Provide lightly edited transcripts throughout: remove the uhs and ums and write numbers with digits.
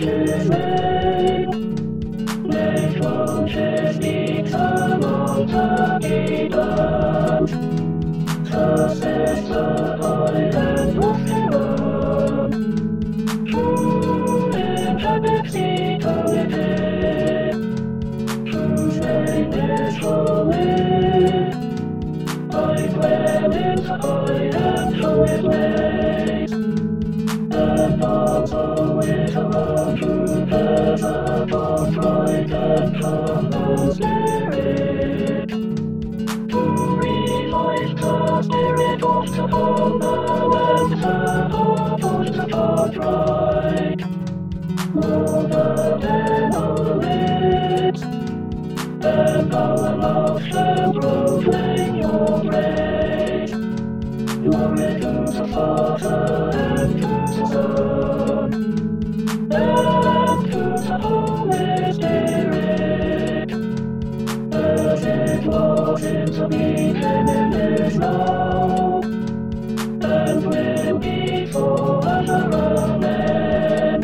his name. Late launches speaks among the demons. Success the island of Iran. True intrepidity committed. Whose name is holy. I dwell in the island through his ways. And also with around true pleasure of right and from the spirit. To revive the spirit of the humble and the heart of the forthright. Older than our lips, and our mouth shall proclaim your praise. Glory to the Father and to the Son and to the Holy Spirit, as it was in the beginning, is now, and will be forever. Amen.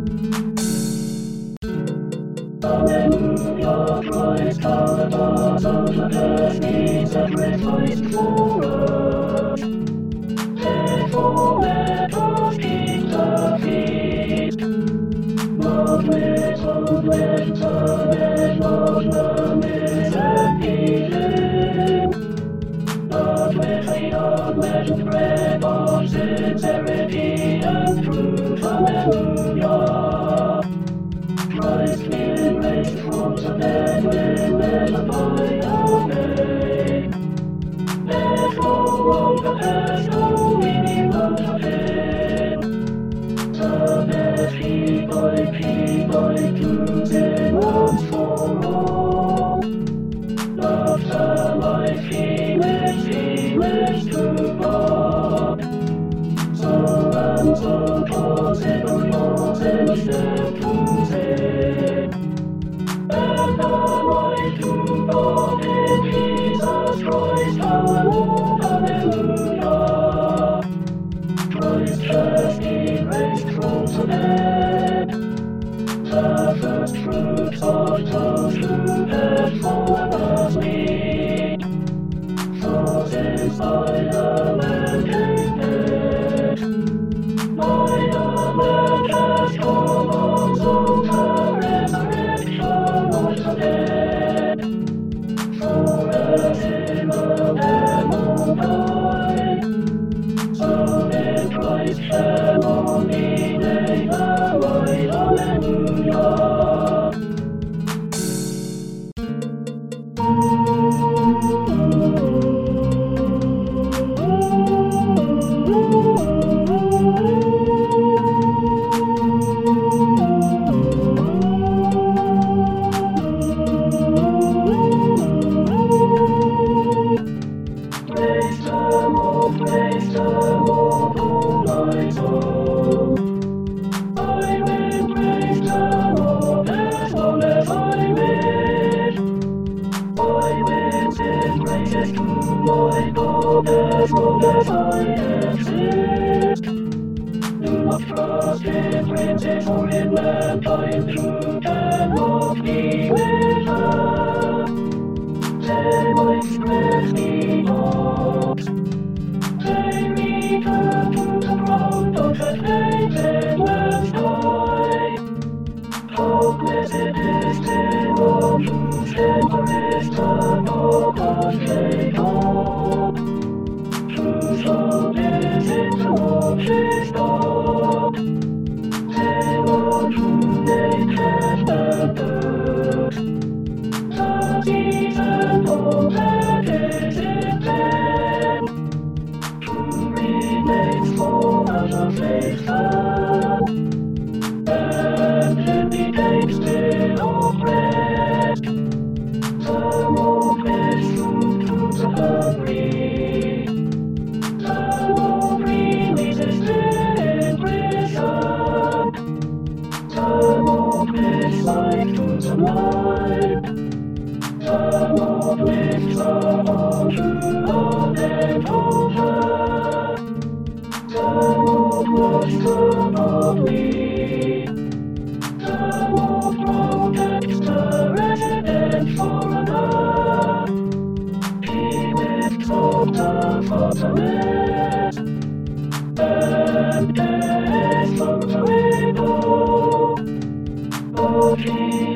Alleluia, Christ, our cause of the destiny sacrificed for us. Therefore let us keep the feast, not with unwed and not numbness and healing, but with the unleavened bread of sincerity and truth. Alleluia. Christ being raised from the dead will never die. Amen. Therefore all the past we want of him. The best he might lose in once for all. Love the life he lives to God. So and so possible yours instead to sin. And the life to God in Jesus Christ our Lord. Alleluia. Christ has been raised from the dead, the first fruits of those who had fallen asleep. For since by the man came death, by the man has come also the resurrection of the dead. For as in Adam all die, so in Christ shall all be made alive. Alleluia. Praise the Lord, O my soul. I will praise the Lord as long as I live. I will sing praises to my God as long as I exist. Do not trust in princes or in mankind, who cannot be with her. They might spread me not. They return to the ground of the fated and die. How blessed is the one whose shelter is the rock of Jacob, whose hope is in the watch's God, the one whom they trust and put, the season of that is in them, who remains forever faithful, and indicates still oppressed, the Lord gives food to the hungry, the Lord releases the imprisoned, the Lord gives life to the blind, the Lord lifts the all who are bent over, the Lord loves the godly,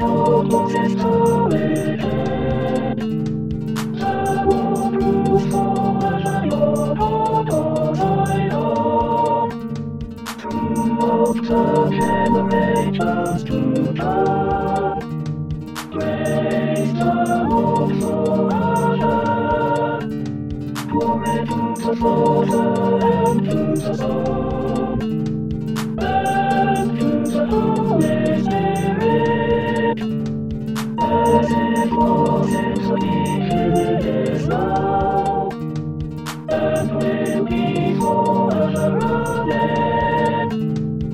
all Moses carried head. The Lord rules for Zion, for Zion. Throughout the generations to come, praise the Lord forever. Glory to the Father and to the Son and to the Holy Spirit, as it was in the beginning, is now, and will be forever. Amen.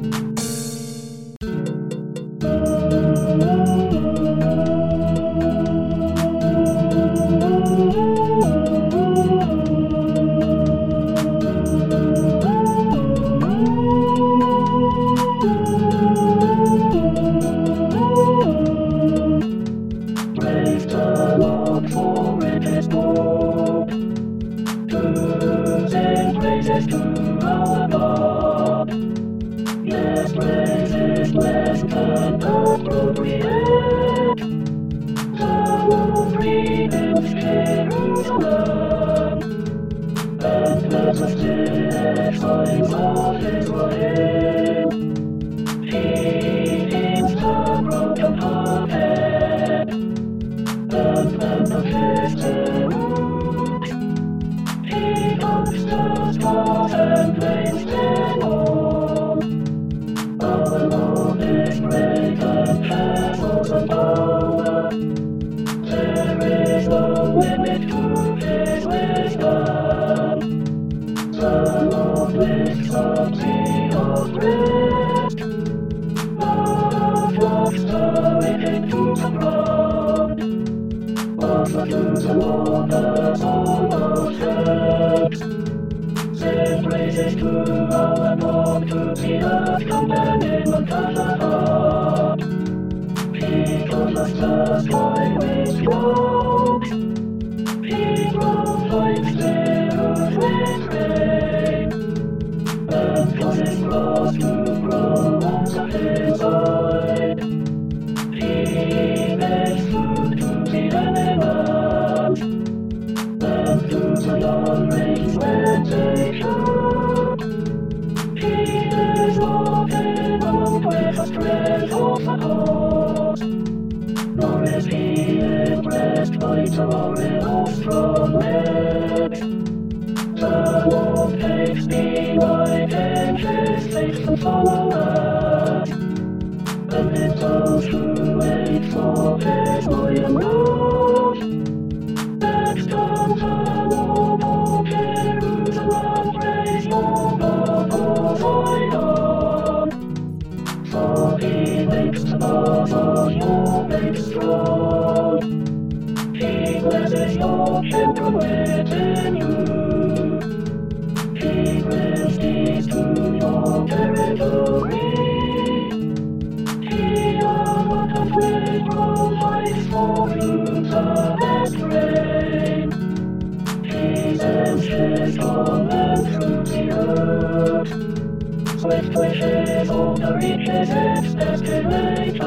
Praise the Lord, for it is good to sing praises to our God. Yes, praises blessed and appropriate. The Lord rebuilds Jerusalem, and lets us the exiles of Israel. He heals the broken-hearted, and mends the wound. He comforts the scars and pains them all. Our Lord is great and has awesome power. There is no limit to his wisdom. The Lord lifts up the oppressed, but drops the wicked to the ground. Offer to the Lord the song of thanks. Sing praises to our God, to the earth commandment of the heart. He clothes the sky with clouds. He provides the earth with rain, and causes grass to grow on the hillside. He makes food to the animals, and to the young rains when they shoot. He is not alone with the strength of the horse, nor is he impressed by the roaring of strong legs. The Lord takes delight in his faithful followers, and those who wait for his loyal rule. Extol the Lord, O Jerusalem, praise your God, O Zion. For he makes the bones of your babes strong. He blesses your children within you. He brings peace to your territory. He abundant will provides for you the best rain. He sends his command through the earth. Swift wishes all the reaches its destination.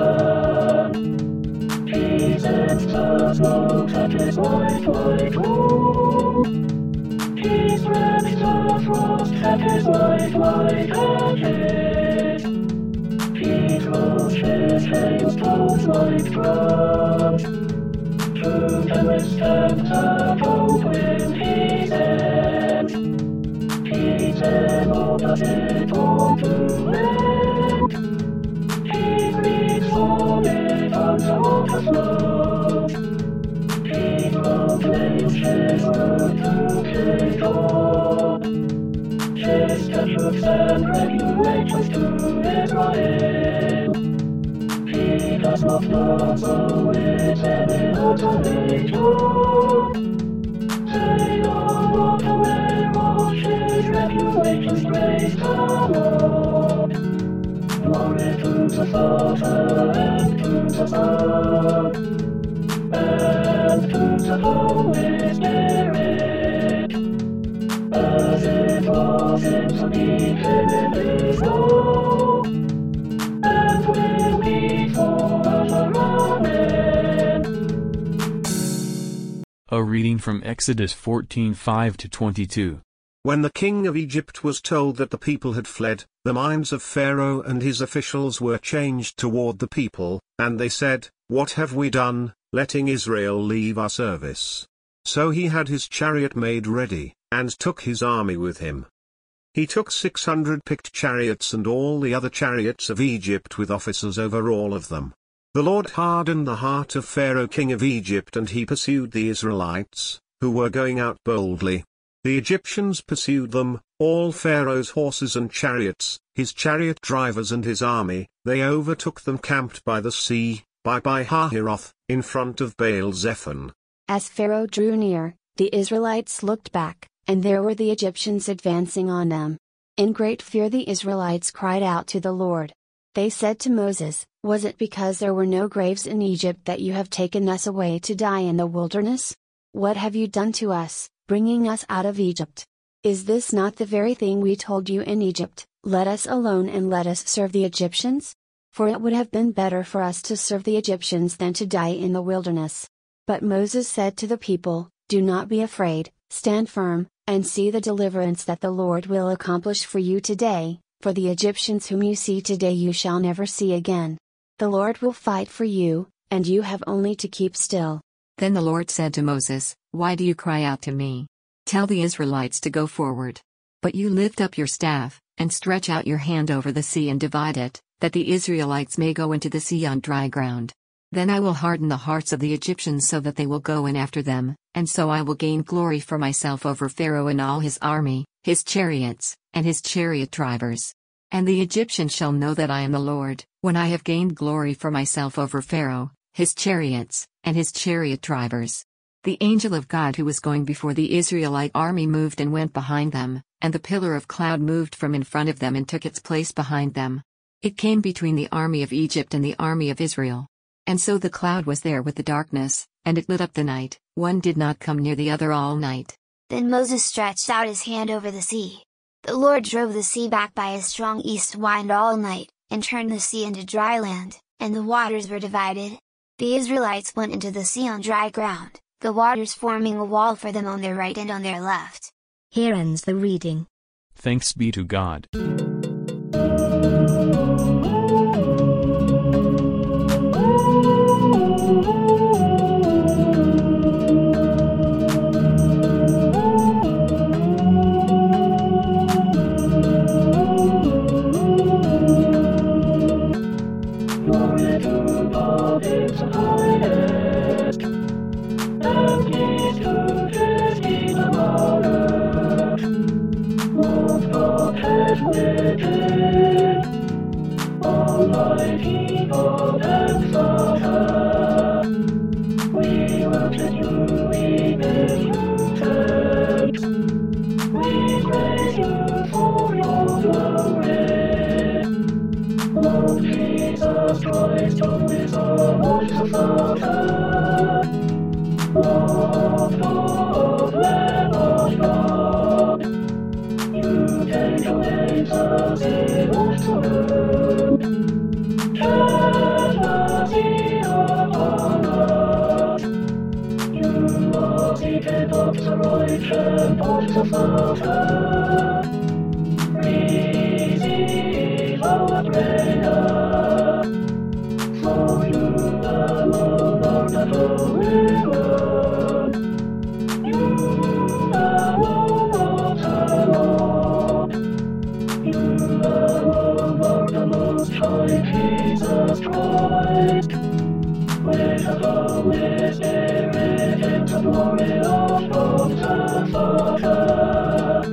He sends the smoke that is white, white wool. He spreads the frost that is white, white edges. He throws his hailstones like drums. Through tempest and the cold wind he sends. He then opens it all to land. He breathes on it and the water flows. He proclaims his word to Jacob, his statutes and regulations to Israel. He does not number with any alteration. They are not aware of his regulations, praise the Lord. Glory to the Father and to the Son and to the Holy Spirit, as it was in the beginning, is now, and will be forever. A reading from Exodus 14:5-22. When the king of Egypt was told that the people had fled, the minds of Pharaoh and his officials were changed toward the people, and they said, "What have we done, letting Israel leave our service?" So he had his chariot made ready, and took his army with him. He took 600 picked chariots and all the other chariots of Egypt with officers over all of them. The Lord hardened the heart of Pharaoh king of Egypt, and he pursued the Israelites, who were going out boldly. The Egyptians pursued them, all Pharaoh's horses and chariots, his chariot drivers and his army. They overtook them camped by the sea, by Hahiroth, in front of Baal-zephon. As Pharaoh drew near, the Israelites looked back, and there were the Egyptians advancing on them. In great fear the Israelites cried out to the Lord. They said to Moses, "Was it because there were no graves in Egypt that you have taken us away to die in the wilderness? What have you done to us, bringing us out of Egypt? Is this not the very thing we told you in Egypt, 'Let us alone and let us serve the Egyptians'? For it would have been better for us to serve the Egyptians than to die in the wilderness." But Moses said to the people, "Do not be afraid, stand firm, and see the deliverance that the Lord will accomplish for you today, for the Egyptians whom you see today you shall never see again. The Lord will fight for you, and you have only to keep still." Then the Lord said to Moses, "Why do you cry out to me? Tell the Israelites to go forward. But you lift up your staff, and stretch out your hand over the sea and divide it, that the Israelites may go into the sea on dry ground. Then I will harden the hearts of the Egyptians so that they will go in after them, and so I will gain glory for myself over Pharaoh and all his army, his chariots, and his chariot drivers. And the Egyptians shall know that I am the Lord, when I have gained glory for myself over Pharaoh, his chariots, and his chariot drivers." The angel of God who was going before the Israelite army moved and went behind them, and the pillar of cloud moved from in front of them and took its place behind them. It came between the army of Egypt and the army of Israel. And so the cloud was there with the darkness, and it lit up the night. One did not come near the other all night. Then Moses stretched out his hand over the sea. The Lord drove the sea back by a strong east wind all night, and turned the sea into dry land, and the waters were divided. The Israelites went into the sea on dry ground, the waters forming a wall for them on their right and on their left. Here ends the reading. Thanks be to God. Glory to God in the highest, and peace to his kingdom on earth. What God has wicked, Almighty God and Father, we worship you, we give you thanks, we praise you for your glory. Lord Jesus Christ, who is our wonderful Father, Lord of Lamb of God, you take away the sin of the world. Have mercy upon us. You are seated at the right hand of the Father. Receive our prayer, for you alone are the Holy One. You alone are the Lord. You alone are the Most High Jesus Christ. With the Holy Spirit in the glory of God the Father.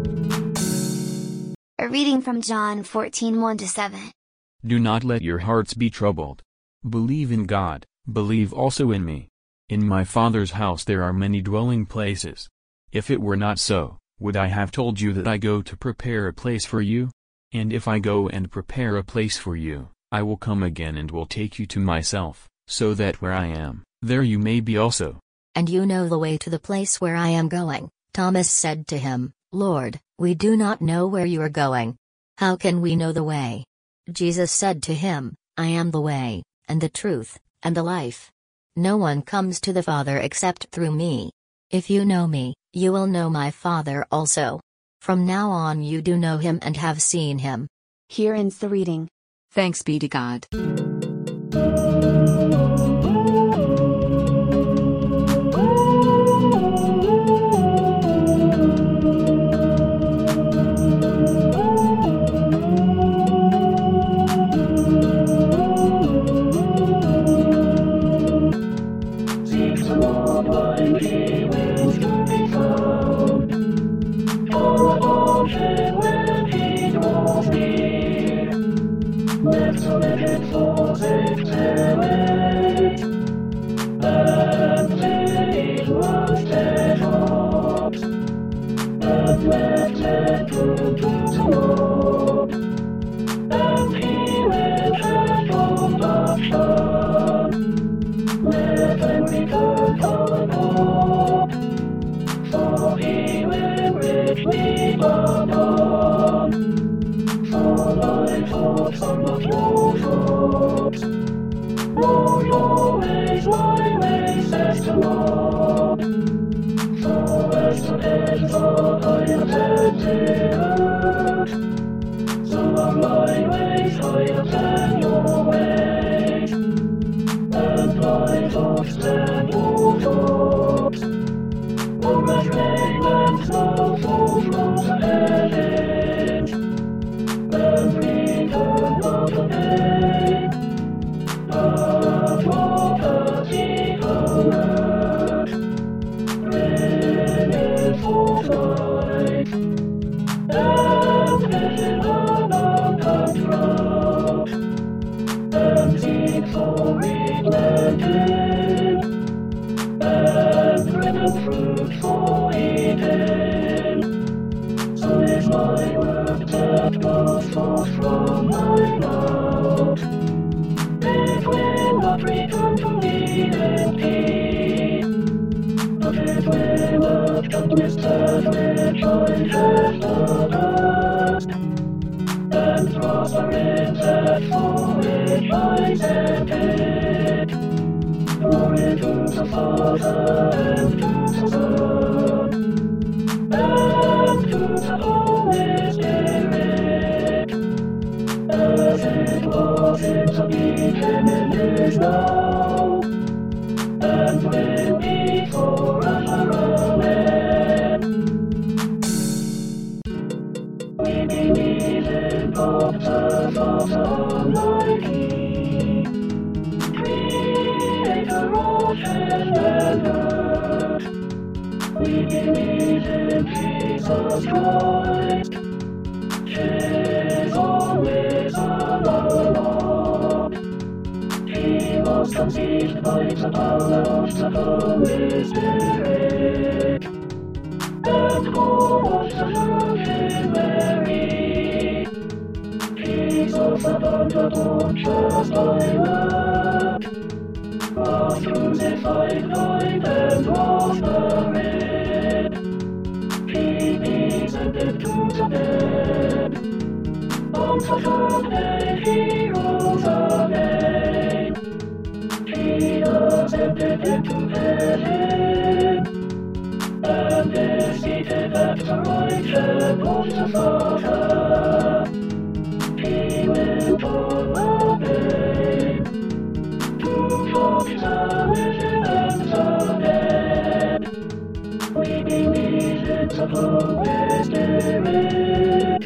A reading from John 14:1-7. Do not let your hearts be troubled. Believe in God, believe also in me. In my Father's house there are many dwelling places. If it were not so, would I have told you that I go to prepare a place for you? And if I go and prepare a place for you, I will come again and will take you to myself, so that where I am, there you may be also. And you know the way to the place where I am going. Thomas said to him, Lord, we do not know where you are going. How can we know the way? Jesus said to him, I am the way, and the truth, and the life. No one comes to the Father except through me. If you know me, you will know my Father also. From now on you do know him and have seen him. Here ends the reading. Thanks be to God. Seek the Lord while he will still be found. Call upon him when he draws near. Let the wicked forsake their ways, and they wash their hearts, and let them turn to the Lord, and he will have compassion. Let them return to the Lord, for he will richly pardon. For my thoughts are not your thoughts, nor your ways my ways, says the Lord. For as the heavens are higher than the earth, so are my ways higher than your ways, and my thoughts than your thoughts. For as rain and snow fall from the heavens, and return not again, but waters equal earth, bringing forth life, and vision abundant drought, and seed for replanting, and ripe fruit for eating. So is my word that goes forth from my mouth. It will not return to me empty, but it will accomplish that which I have purposed, and prosper in that for which I sent it. Glory to the Father, and to the Son, and to the Holy Spirit, as it was in the beginning, is now, and will be forever. Amen. We believe in God the Father Almighty, Creator of heaven and earth. We believe in Jesus Christ, his only Son, our Lord. He was conceived by the power of the Holy Spirit, and born of the Virgin Mary. He suffered under Pontius Pilate, was crucified, died, and was buried. He descended to the dead. On the third day he rose again. He ascended into heaven, and is seated at the right hand of the Father. He will come again to judge the living and the dead. We believe in the Holy Spirit,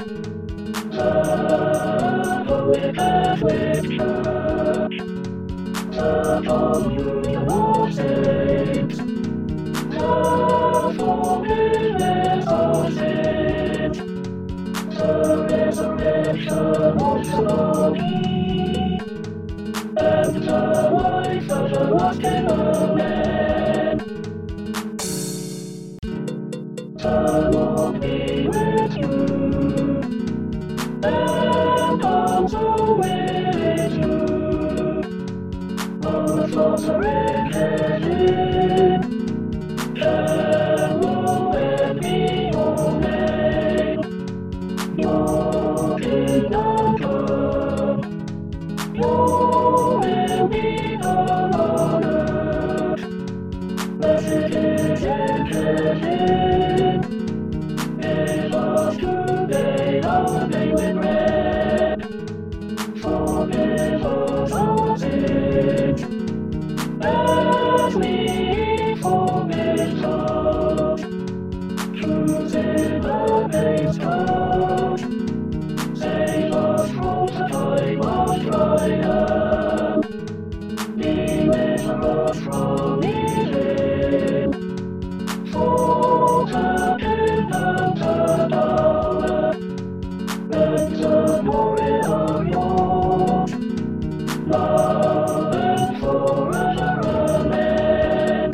the Holy Catholic Church, the communion of saints, the forgiveness of sins, the resurrection of the body, and the life everlasting. Amen. The Lord be with you, and also with you. Our Father in heaven, hallowed be your name. Your kingdom come, your will be done on earth and glory are yours. Now and forever, amen.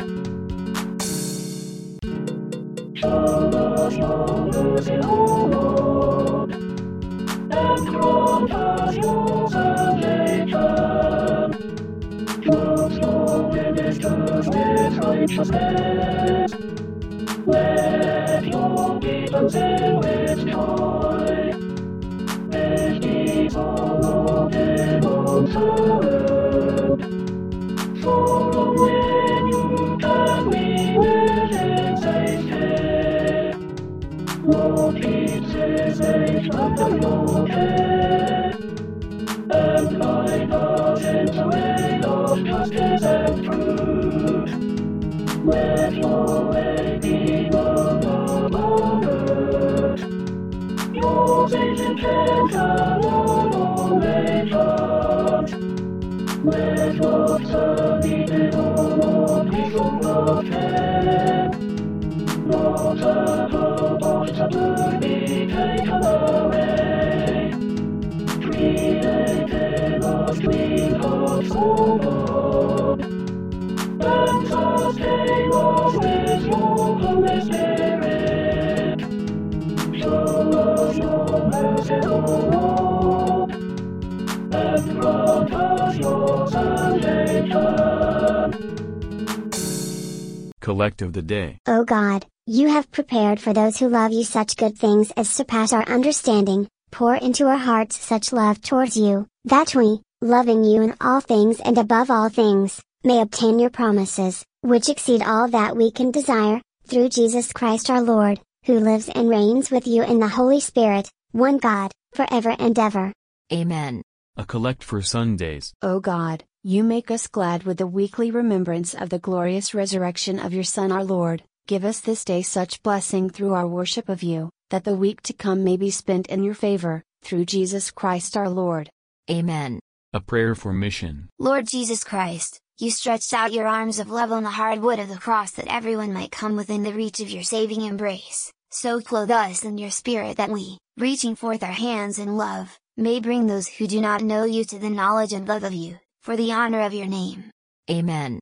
Show us your mercy, O Lord, and grant us your salvation. Clothe your ministers with righteousness. Let your people sing with joy. Make these all of them observed. For only you can we live in safety. Lord, keep this nation under your care, and guide us into a way of justice and truth. Let your way be known among earth. Your saving care shall warn all nations. Let love's unneeded, O Lord, be from the fair. Not a hope of trouble be taken away. Created us clean hearts, O Lord, and sustain us with your Holy Spirit. Show us your mercy, O Lord, and grant us your salvation. Collect of the Day. O God, you have prepared for those who love you such good things as surpass our understanding. Pour into our hearts such love towards you, that we, loving you in all things and above all things, may obtain your promises, which exceed all that we can desire, through Jesus Christ our Lord, who lives and reigns with you in the Holy Spirit, one God, forever and ever. Amen. A collect for Sundays. O God, you make us glad with the weekly remembrance of the glorious resurrection of your Son our Lord. Give us this day such blessing through our worship of you, that the week to come may be spent in your favor, through Jesus Christ our Lord. Amen. A prayer for mission. Lord Jesus Christ, you stretched out your arms of love on the hard wood of the cross that everyone might come within the reach of your saving embrace. So clothe us in your Spirit that we, reaching forth our hands in love, may bring those who do not know you to the knowledge and love of you, for the honor of your name. Amen.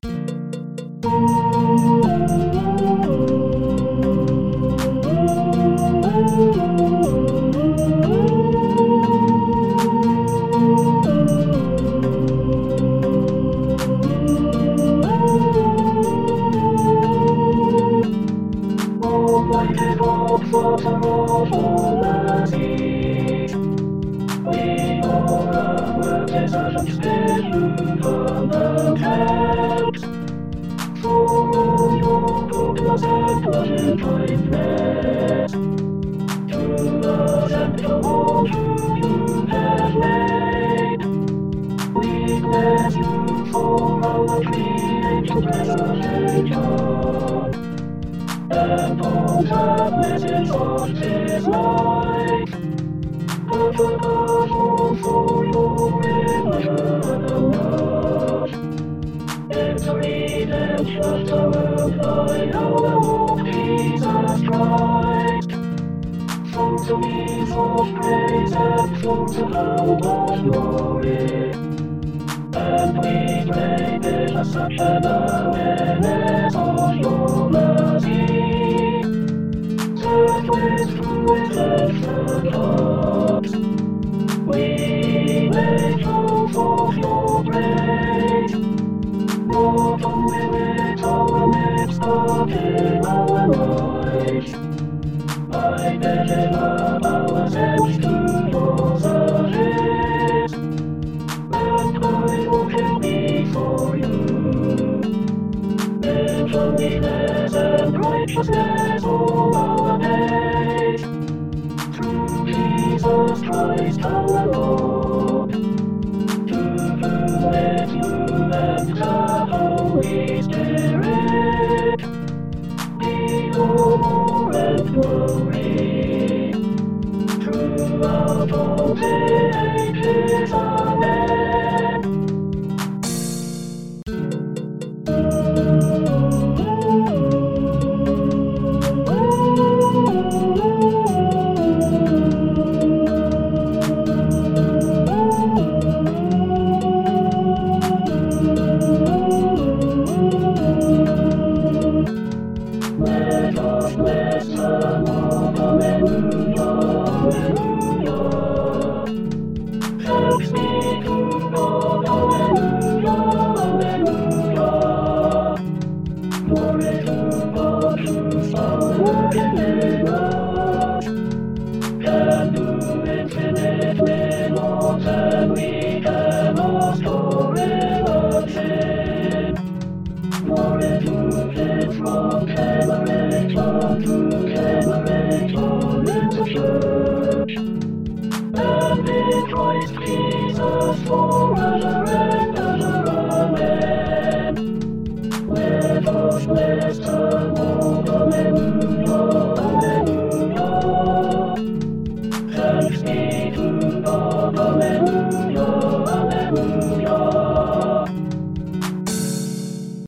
Almighty God, Father of all mercy, we all our work is and still you come and help. For all your goodness and loving kindness, to us and to all whom you have made, we bless you for our creation preservation, and all the blessings of his life. But above all for your immature love, it's a redemption served by our Lord Jesus Christ. Songs of ease of praise and songs of love of glory, and we pray with such an awareness of your mercy, served with true and hearts, we may show forth your praise, not only with our lips but in our lives, by giving up ourselves to your service, and by walking before you, in holiness and righteousness all our days, through Jesus Christ our Lord, to whom with you and the Holy Spirit be honor and glory, throughout all the ages. Amen. Thanks be to God, Alleluia, Alleluia. Glory to God who's working in us, can do infinitely more than we